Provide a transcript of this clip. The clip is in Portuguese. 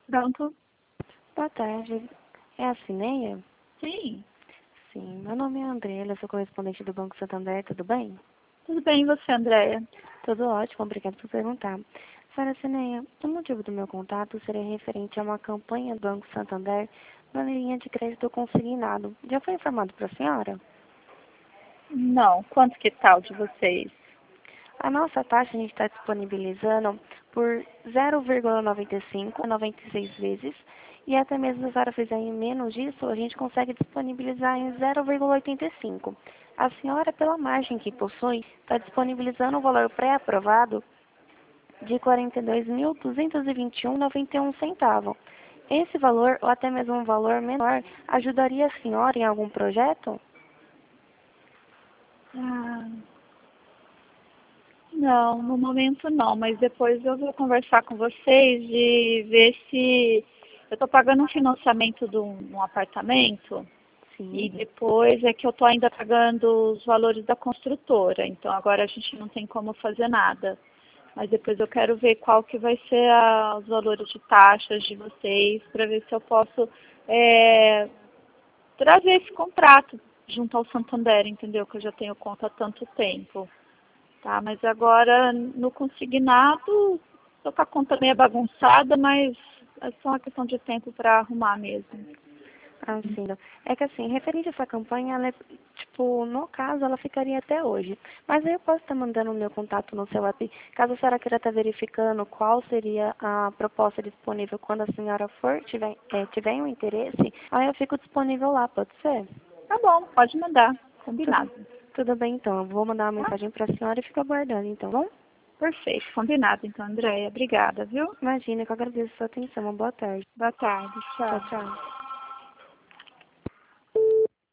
Pronto? Boa tarde. É a Cineia? Sim. Sim, meu nome é André, eu sou correspondente do Banco Santander, tudo bem? Tudo bem, e você, Andréia? Tudo ótimo, obrigada por perguntar. Senhora Cineia, o motivo do meu contato seria referente a uma campanha do Banco Santander na linha de crédito consignado. Já foi informado para a senhora? Não. Quanto que tal de vocês? A nossa taxa a gente está disponibilizando por 0,95 a 96 vezes e até mesmo se a senhora fizer em menos disso, a gente consegue disponibilizar em 0,85. A senhora, pela margem que possui, está disponibilizando o valor pré-aprovado de R$ 42.221,91. Esse valor, ou até mesmo um valor menor, ajudaria a senhora em algum projeto? Ah, não, no momento não, mas depois eu vou conversar com vocês e ver se eu estou pagando um financiamento de um apartamento e Sim. depois é que eu estou ainda pagando os valores da construtora, então agora a gente não tem como fazer nada. Mas depois eu quero ver qual que vai ser os valores de taxas de vocês para ver se eu posso trazer esse contrato junto ao Santander, entendeu? Que eu já tenho conta há tanto tempo. Tá, mas agora no consignado, estou com a conta meio bagunçada, mas é só uma questão de tempo para arrumar mesmo. Assim, é que assim, referente a essa campanha, ela é, tipo, no caso, ela ficaria até hoje. Mas aí eu posso estar mandando o meu contato no seu WhatsApp, caso a senhora queira estar verificando qual seria a proposta disponível quando a senhora for, tiver um interesse, aí eu fico disponível lá, pode ser? Tá bom, pode mandar, Tudo, combinado. tudo bem, então. Eu vou mandar uma Tá? mensagem para a senhora e fico aguardando, então, bom? Perfeito, combinado então, Andréia. Obrigada, viu? Imagina, que eu agradeço a sua atenção. Uma boa tarde. Boa tarde, Tchau, tchau. tchau.